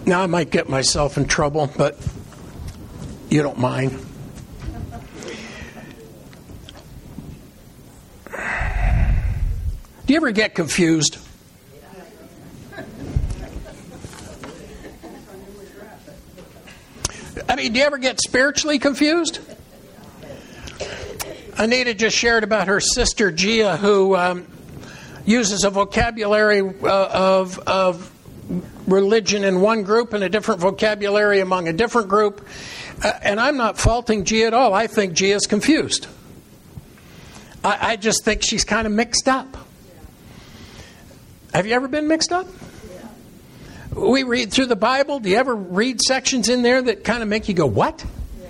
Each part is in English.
Now I might get myself in trouble, but you don't mind. Do you ever get confused? I mean, do you ever get spiritually confused? Anita just shared about her sister Gia, who uses a vocabulary of religion in one group and a different vocabulary among a different group. And I'm not faulting Gia at all. I think Gia's confused. I just think she's kind of mixed up. Have you ever been mixed up? We read through the Bible. Do you ever read sections in there that kind of make you go, what?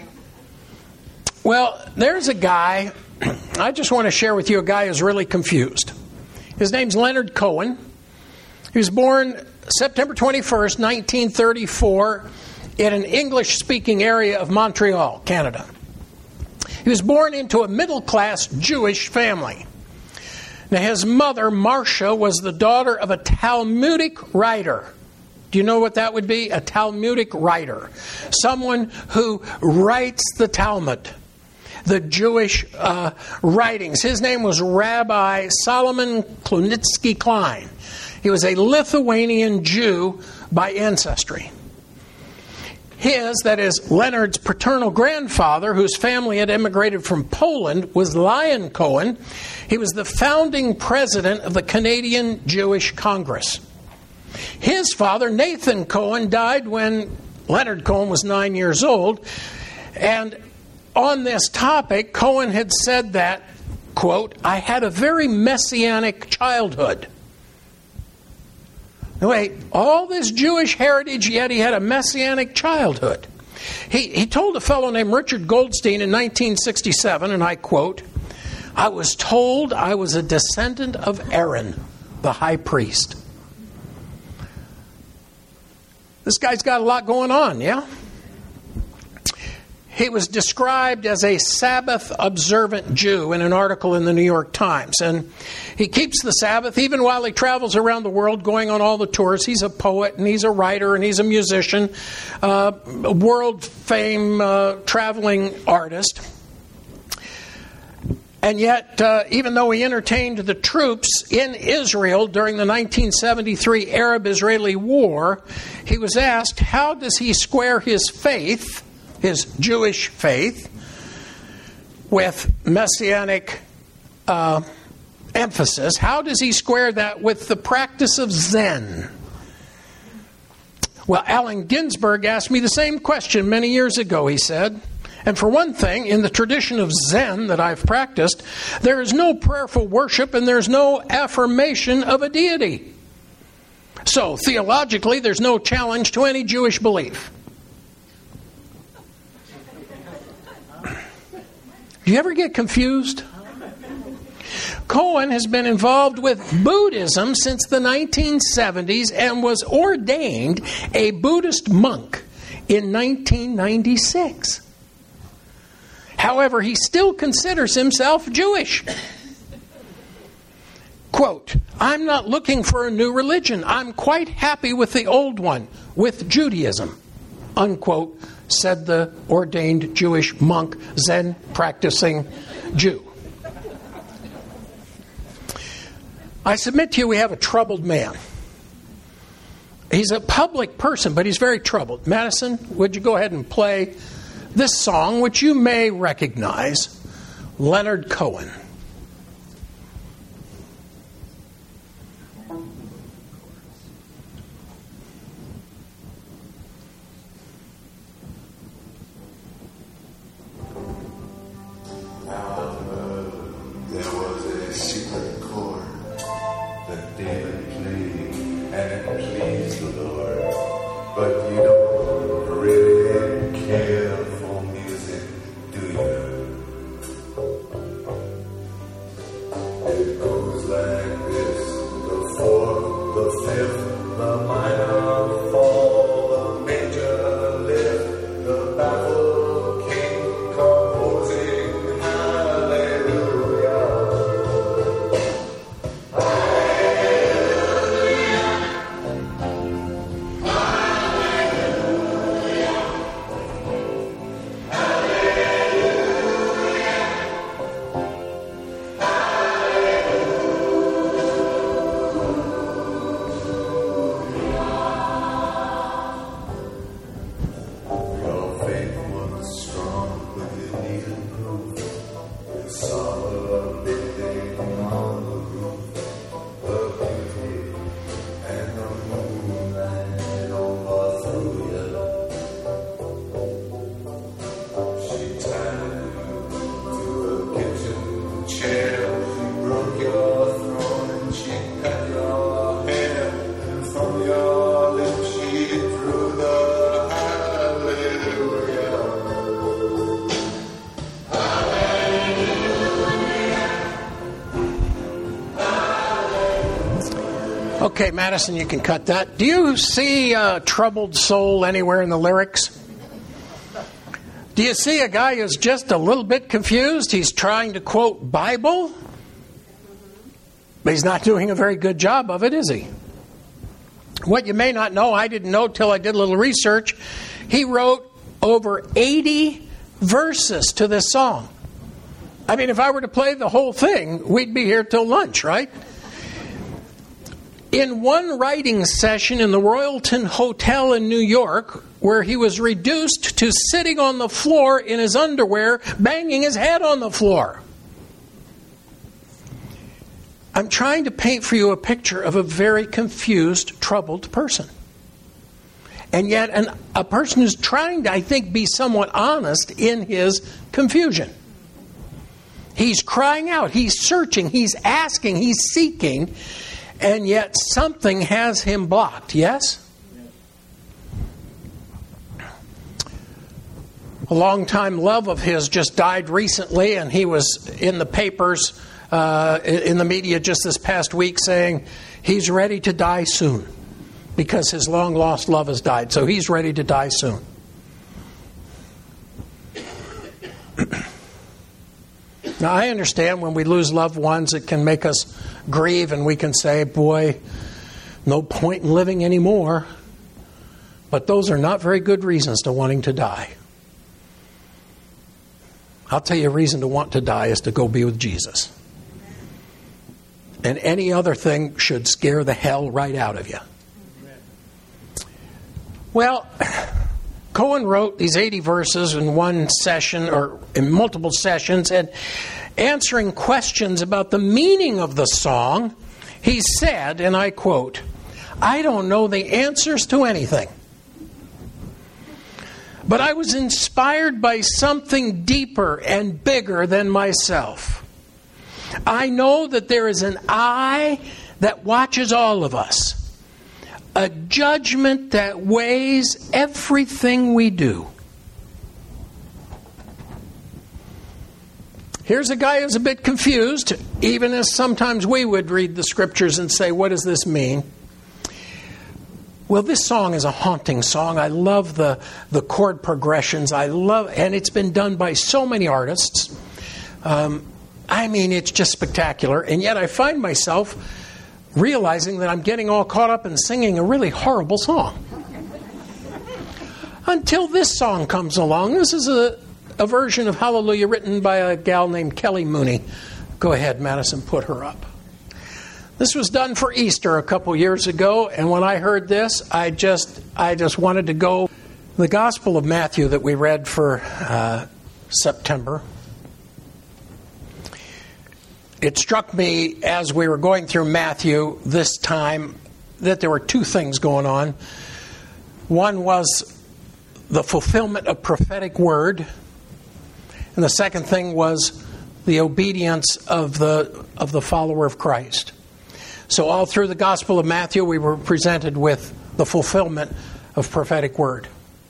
Well, there's a guy, I just want to share with you a guy who's really confused. His name's Leonard Cohen. He was born September 21st, 1934, in an English-speaking area of Montreal, Canada. He was born into a middle-class Jewish family. Now, his mother, Marcia, was the daughter of a Talmudic writer. Do you know what that would be? A Talmudic writer. Someone who writes the Talmud, the Jewish writings. His name was Rabbi Solomon Klunitsky Klein. He was a Lithuanian Jew by ancestry. His, that is Leonard's paternal grandfather, whose family had immigrated from Poland, was Lion Cohen. He was the founding president of the Canadian Jewish Congress. His father, Nathan Cohen, died when Leonard Cohen was 9 years old. And on this topic, Cohen had said that, quote, I had a very messianic childhood. Wait, all this Jewish heritage, yet he had a messianic childhood. He told a fellow named Richard Goldstein in 1967, and I quote, I was told I was a descendant of Aaron, the high priest. This guy's got a lot going on, yeah? He was described as a Sabbath-observant Jew in an article in the New York Times. And he keeps the Sabbath even while he travels around the world going on all the tours. He's a poet and he's a writer and he's a musician, a world-fame traveling artist. And yet, even though he entertained the troops in Israel during the 1973 Arab-Israeli War, he was asked, how does he square his faith, his Jewish faith, with messianic emphasis? How does he square that with the practice of Zen? Well, Allen Ginsberg asked me the same question many years ago, he said. And for one thing, in the tradition of Zen that I've practiced, there is no prayerful worship and there's no affirmation of a deity. So, theologically, there's no challenge to any Jewish belief. Do you ever get confused? Cohen has been involved with Buddhism since the 1970s and was ordained a Buddhist monk in 1996. However, he still considers himself Jewish. Quote, I'm not looking for a new religion. I'm quite happy with the old one, with Judaism, unquote, said the ordained Jewish monk, Zen practicing Jew. I submit to you we have a troubled man. He's a public person, but he's very troubled. Madison, would you go ahead and play this song, which you may recognize, Leonard Cohen. Okay, Madison, you can cut that. Do you see a troubled soul anywhere in the lyrics? Do you see a guy who's just a little bit confused? He's trying to quote Bible, but he's not doing a very good job of it, is he? What you may not know, I didn't know till I did a little research, he wrote over 80 verses to this song. I mean, if I were to play the whole thing, we'd be here till lunch, right? In one writing session in the Royalton Hotel in New York, where he was reduced to sitting on the floor in his underwear, banging his head on the floor. I'm trying to paint for you a picture of a very confused, troubled person. And yet a person who's trying to, I think, be somewhat honest in his confusion. He's crying out, he's searching, he's asking, he's seeking, and yet something has him blocked, yes? A longtime love of his just died recently, and he was in the papers, in the media just this past week saying he's ready to die soon because his long-lost love has died. So he's ready to die soon. Now, I understand when we lose loved ones, it can make us grieve and we can say, boy, no point in living anymore. But those are not very good reasons to wanting to die. I'll tell you a reason to want to die is to go be with Jesus. And any other thing should scare the hell right out of you. Well, Cohen wrote these 80 verses in one session or in multiple sessions, and answering questions about the meaning of the song, he said, and I quote, "I don't know the answers to anything, but I was inspired by something deeper and bigger than myself. I know that there is an eye that watches all of us, a judgment that weighs everything we do." Here's a guy who's a bit confused, even as sometimes we would read the scriptures and say, what does this mean? Well, this song is a haunting song. I love the chord progressions. And it's been done by so many artists. I mean, it's just spectacular. And yet I find myself realizing that I'm getting all caught up in singing a really horrible song. Until this song comes along. This is a version of Hallelujah written by a gal named Kelly Mooney. Go ahead, Madison, put her up. This was done for Easter a couple years ago, and when I heard this, I just wanted to go. The Gospel of Matthew that we read for September. It struck me as we were going through Matthew this time that there were two things going on. One was the fulfillment of prophetic word, and the second thing was the obedience of the follower of Christ. So all through the Gospel of Matthew, we were presented with the fulfillment of prophetic word.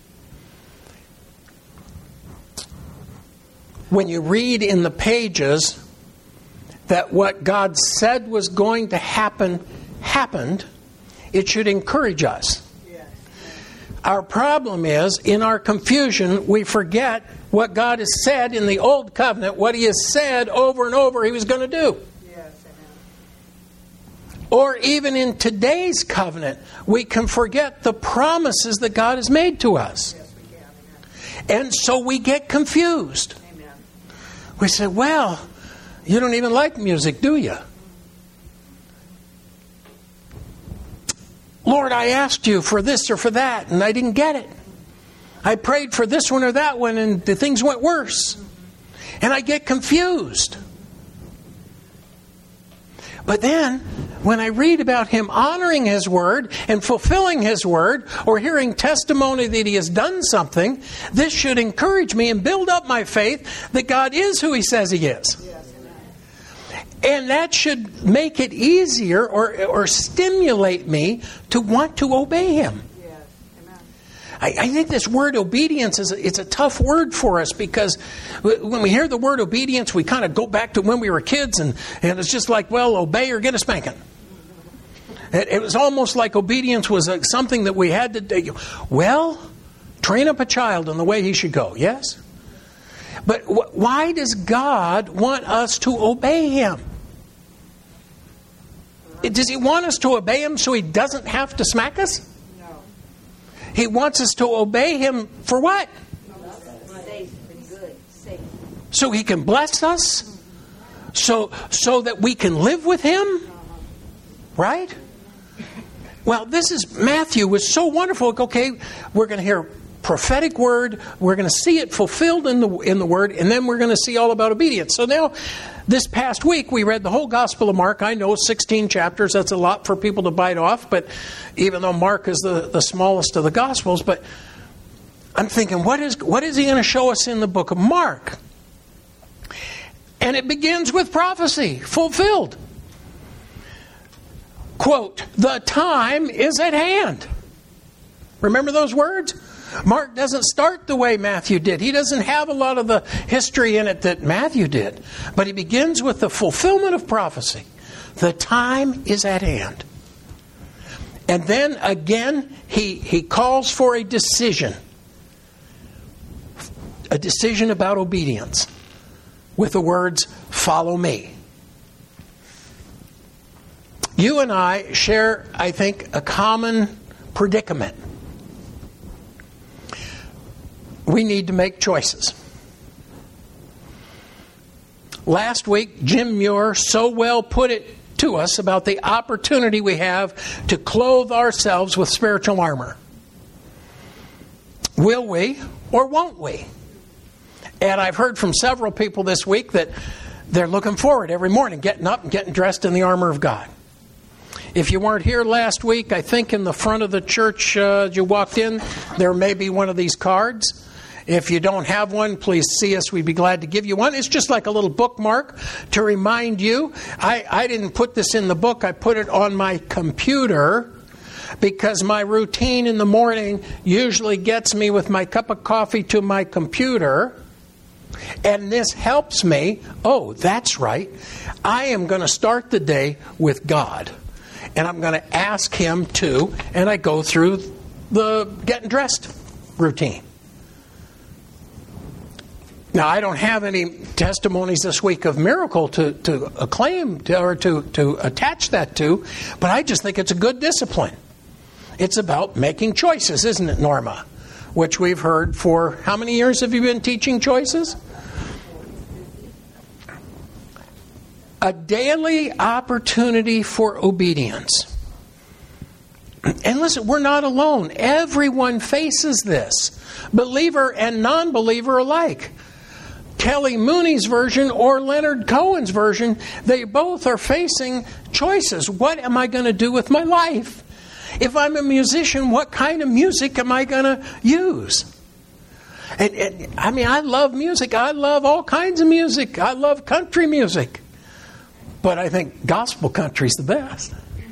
When you read in the pages that what God said was going to happen, happened, it should encourage us. Yes. Our problem is, in our confusion, we forget what God has said in the Old Covenant, what He has said over and over He was going to do. Yes, amen. Or even in today's covenant, we can forget the promises that God has made to us. Yes, we can. Amen. And so we get confused. Amen. We say, well, you don't even like music, do you? Lord, I asked you for this or for that, and I didn't get it. I prayed for this one or that one, and the things went worse. And I get confused. But then, when I read about Him honoring His word and fulfilling His word, or hearing testimony that He has done something, this should encourage me and build up my faith that God is who He says He is. And that should make it easier or stimulate me to want to obey Him. I think this word obedience it's a tough word for us, because when we hear the word obedience, we kind of go back to when we were kids, and it's just like, well, obey or get a spanking. It was almost like obedience was something that we had to do. Well, train up a child in the way he should go, yes? But why does God want us to obey Him? Does He want us to obey Him so He doesn't have to smack us? No. He wants us to obey Him for what? So He can bless us? So that we can live with Him? Right? Well, Matthew was so wonderful. Okay, we're going to hear prophetic word. We're going to see it fulfilled in the word, and then we're going to see all about obedience. So now, this past week, we read the whole Gospel of Mark. I know 16 chapters. That's a lot for people to bite off, but even though Mark is the smallest of the Gospels, but I'm thinking, what is he going to show us in the book of Mark? And it begins with prophecy, fulfilled. Quote, the time is at hand. Remember those words? Mark doesn't start the way Matthew did. He doesn't have a lot of the history in it that Matthew did. But he begins with the fulfillment of prophecy. The time is at hand. And then again, he calls for a decision. A decision about obedience. With the words, follow me. You and I share, I think, a common predicament. We need to make choices. Last week, Jim Muir so well put it to us about the opportunity we have to clothe ourselves with spiritual armor. Will we or won't we? And I've heard from several people this week that they're looking forward every morning, getting up and getting dressed in the armor of God. If you weren't here last week, I think in the front of the church as you walked in, there may be one of these cards. If you don't have one, please see us. We'd be glad to give you one. It's just like a little bookmark to remind you. I didn't put this in the book. I put it on my computer because my routine in the morning usually gets me with my cup of coffee to my computer. And this helps me. Oh, that's right. I am going to start the day with God. And I'm going to ask Him to, and I go through the getting dressed routine. Now, I don't have any testimonies this week of miracle to acclaim or to attach that to, but I just think it's a good discipline. It's about making choices, isn't it, Norma? Which we've heard for, how many years have you been teaching choices? A daily opportunity for obedience. And listen, we're not alone. Everyone faces this. Believer and non-believer alike. Kelly Mooney's version or Leonard Cohen's version, they both are facing choices. What am I going to do with my life? If I'm a musician, what kind of music am I going to use? And I mean, I love music. I love all kinds of music. I love country music. But I think gospel country's the best.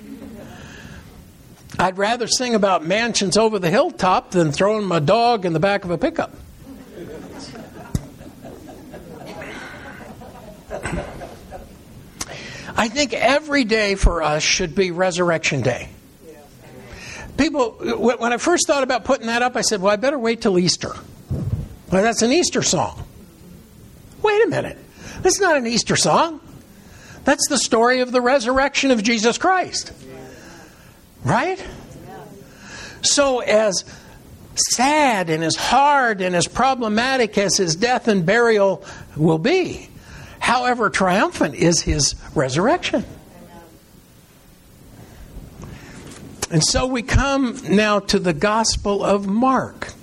I'd rather sing about mansions over the hilltop than throwing my dog in the back of a pickup. I think every day for us should be Resurrection Day. People, when I first thought about putting that up, I said, well, I better wait till Easter. Well, that's an Easter song. Wait a minute. That's not an Easter song. That's the story of the resurrection of Jesus Christ. Right? So as sad and as hard and as problematic as His death and burial will be, however triumphant is His resurrection. And so we come now to the Gospel of Mark.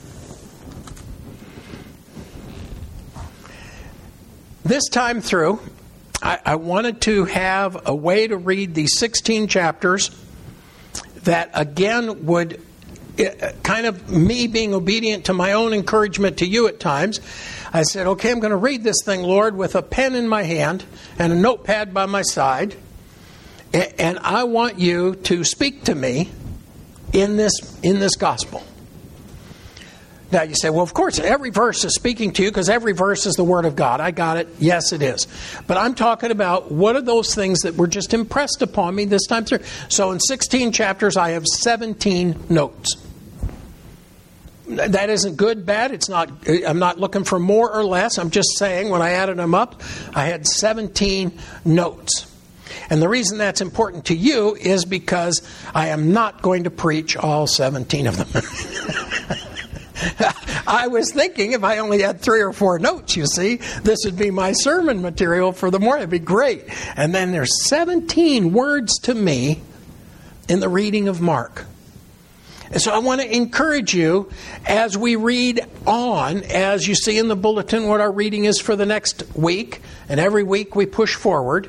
This time through, I wanted to have a way to read these 16 chapters that again would kind of me being obedient to my own encouragement to you at times. I said, okay, I'm going to read this thing, Lord, with a pen in my hand and a notepad by my side. And I want you to speak to me in this gospel. Now you say, well, of course, every verse is speaking to you because every verse is the Word of God. I got it. Yes, it is. But I'm talking about what are those things that were just impressed upon me this time through. So in 16 chapters, I have 17 notes. That isn't good, bad. It's not. I'm not looking for more or less. I'm just saying when I added them up, I had 17 notes. And the reason that's important to you is because I am not going to preach all 17 of them. I was thinking if I only had 3 or 4 notes, you see, this would be my sermon material for the morning. It'd be great. And then there's 17 words to me in the reading of Mark. And so I want to encourage you as we read on, as you see in the bulletin what our reading is for the next week, and every week we push forward.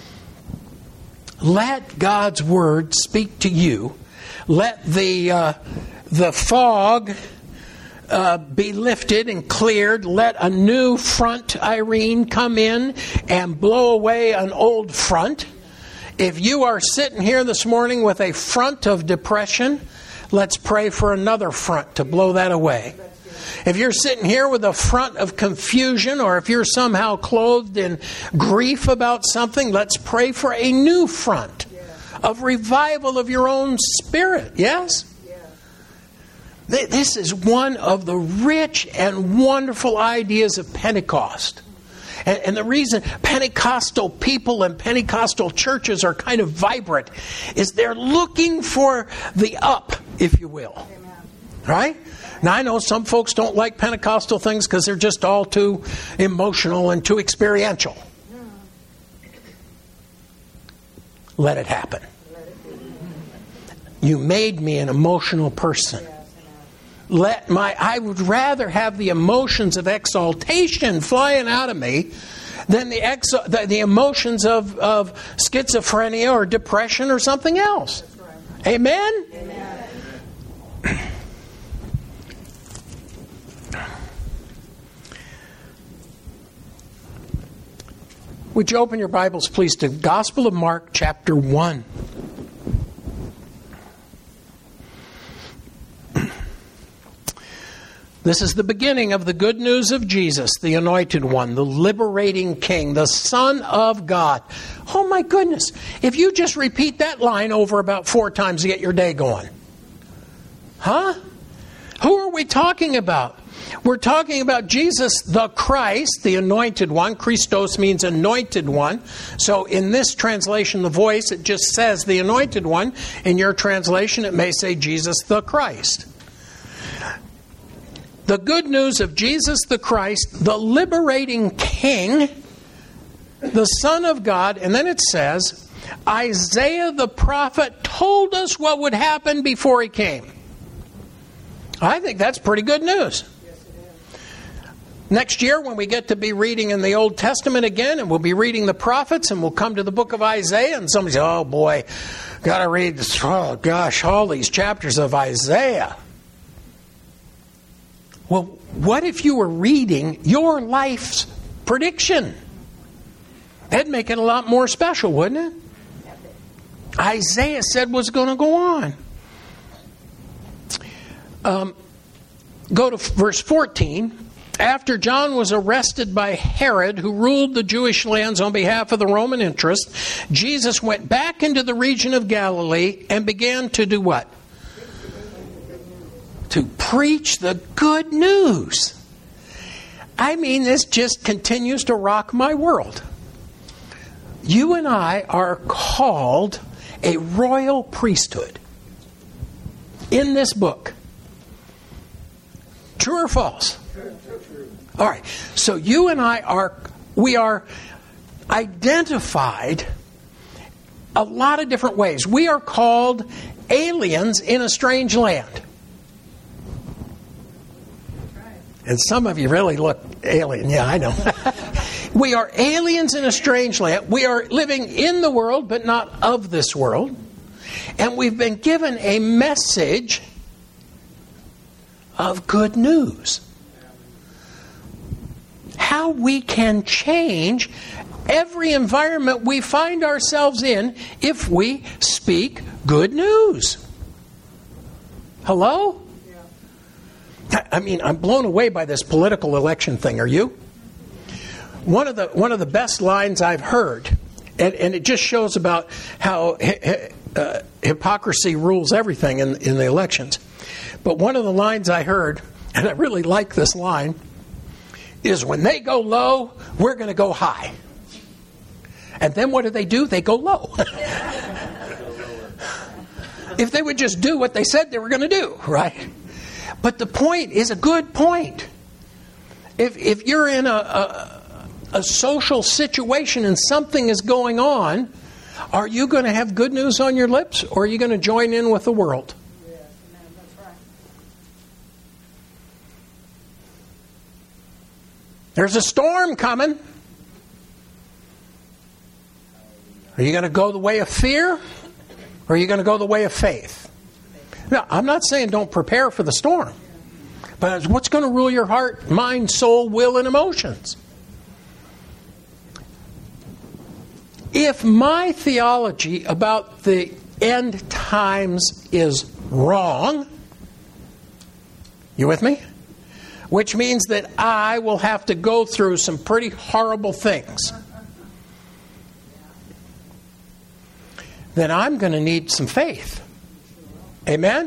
Let God's Word speak to you. Let the fog be lifted and cleared. Let a new front, Irene, come in and blow away an old front. If you are sitting here this morning with a front of depression, let's pray for another front to blow that away. If you're sitting here with a front of confusion, or if you're somehow clothed in grief about something, let's pray for a new front of revival of your own spirit. Yes? This is one of the rich and wonderful ideas of Pentecost. And the reason Pentecostal people and Pentecostal churches are kind of vibrant is they're looking for the up, if you will. Amen. Right? Now, I know some folks don't like Pentecostal things because they're just all too emotional and too experiential. Let it happen. You made me an emotional person. I would rather have the emotions of exaltation flying out of me than the emotions of schizophrenia or depression or something else. Right. Amen? Amen. Would you open your Bibles, please, to Gospel of Mark, chapter 1. This is the beginning of the good news of Jesus, the Anointed One, the liberating King, the Son of God. Oh my goodness, if you just repeat that line over about 4 times to get your day going. Huh? Who are we talking about? We're talking about Jesus the Christ, the Anointed One. Christos means Anointed One. So in this translation, the voice, it just says the Anointed One. In your translation, it may say Jesus the Christ. The good news of Jesus the Christ, the liberating King, the Son of God. And then it says, Isaiah the prophet told us what would happen before he came. I think that's pretty good news. Next year, when we get to be reading in the Old Testament again, and we'll be reading the prophets, and we'll come to the book of Isaiah, and somebody says, oh boy, got to read this, oh gosh, all these chapters of Isaiah. Well, what if you were reading your life's prediction? That'd make it a lot more special, wouldn't it? Isaiah said what's going to go on. Go to verse 14. After John was arrested by Herod, who ruled the Jewish lands on behalf of the Roman interest, Jesus went back into the region of Galilee and began to do what? To preach the good news. I mean, this just continues to rock my world. You and I are called a royal priesthood in this book. True or false? All right. So you and I are identified a lot of different ways. We are called aliens in a strange land. And some of you really look alien. Yeah, I know. We are aliens in a strange land. We are living in the world, but not of this world. And we've been given a message of good news. How we can change every environment we find ourselves in if we speak good news. Hello? I'm blown away by this political election thing. Are you? One of the best lines I've heard, and it just shows about how hypocrisy rules everything in the elections. But one of the lines I heard, and I really like this line, is when they go low, we're going to go high. And then what do? They go low. If they would just do what they said they were going to do, right? But the point is a good point. If you're in a social situation and something is going on, are you going to have good news on your lips, or are you going to join in with the world? Yes, amen. That's right. There's a storm coming. Are you going to go the way of fear, or are you going to go the way of faith? Now, I'm not saying don't prepare for the storm, but what's going to rule your heart, mind, soul, will, and emotions? If my theology about the end times is wrong, you with me? Which means that I will have to go through some pretty horrible things. Then I'm going to need some faith. Amen?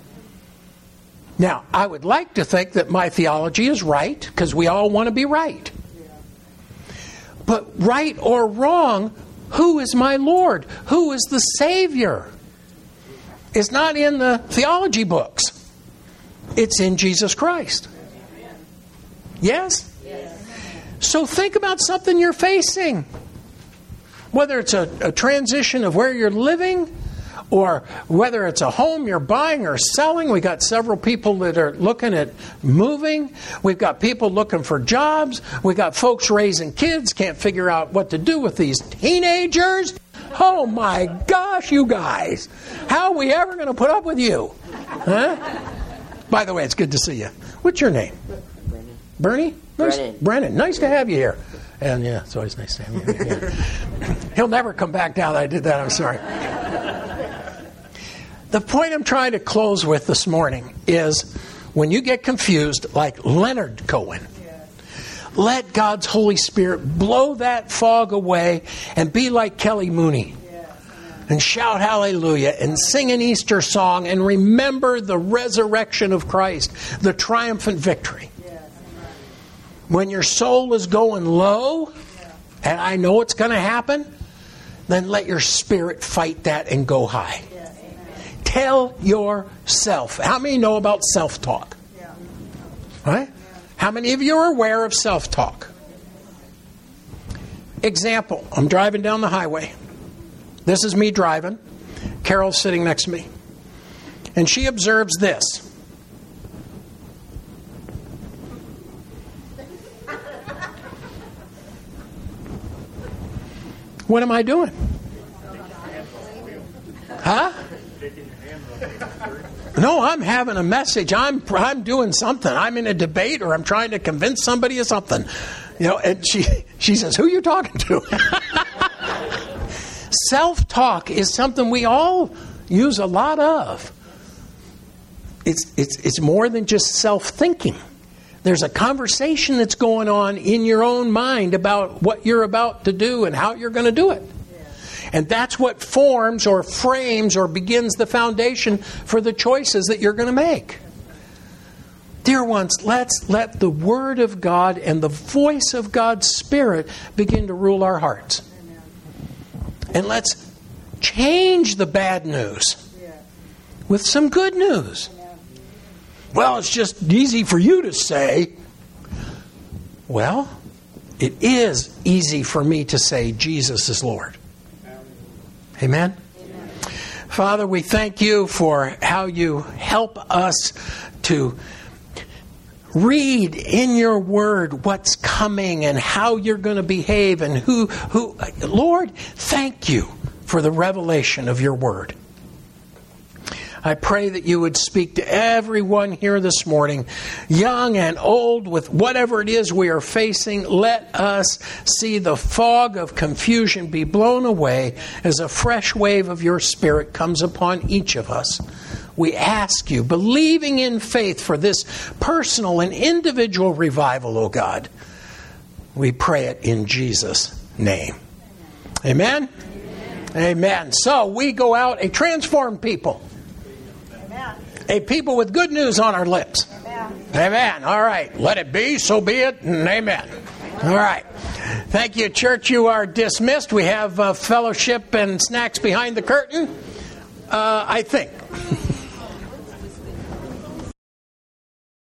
Now, I would like to think that my theology is right, because we all want to be right. But right or wrong, who is my Lord? Who is the Savior? It's not in the theology books. It's in Jesus Christ. Yes? So think about something you're facing. Whether it's a transition of where you're living, or whether it's a home you're buying or selling. We got several people that are looking at moving. We've got people looking for jobs. We got folks raising kids, can't figure out what to do with these teenagers. Oh my gosh, you guys. How are we ever going to put up with you? Huh? By the way, it's good to see you. What's your name? Brennan. Bernie? Nice. Brennan. Brennan. Nice to have you here. And yeah, it's always nice to have you here. He'll never come back now that I did that. I'm sorry. The point I'm trying to close with this morning is when you get confused, like Leonard Cohen, let God's Holy Spirit blow that fog away and be like Kelly Mooney. And shout hallelujah and sing an Easter song and remember the resurrection of Christ, the triumphant victory. When your soul is going low, and I know it's going to happen, then let your spirit fight that and go high. Tell yourself. How many know about self-talk? Right? How many of you are aware of self-talk? Example, I'm driving down the highway. This is me driving. Carol's sitting next to me. And she observes this. What am I doing? Huh? No, I'm having a message. I'm doing something. I'm in a debate, or I'm trying to convince somebody of something. You know, and she says, "Who are you talking to?" Self-talk is something we all use a lot of. It's more than just self-thinking. There's a conversation that's going on in your own mind about what you're about to do and how you're going to do it. And that's what forms or frames or begins the foundation for the choices that you're going to make. Dear ones, let's let the Word of God and the voice of God's Spirit begin to rule our hearts. And let's change the bad news with some good news. Well, it's just easy for you to say. Well, it is easy for me to say Jesus is Lord. Amen? Amen. Father, we thank you for how you help us to read in your word what's coming and how you're going to behave and who. Lord, thank you for the revelation of your word. I pray that you would speak to everyone here this morning, young and old, with whatever it is we are facing. Let us see the fog of confusion be blown away as a fresh wave of your Spirit comes upon each of us. we ask you, believing in faith for this personal and individual revival, oh God. We pray it in Jesus' name. Amen? Amen. So we go out a transformed people. Amen. A people with good news on our lips. Amen. Amen. All right. Let it be, so be it, and amen. All right. Thank you, church. You are dismissed. We have fellowship and snacks behind the curtain, I think.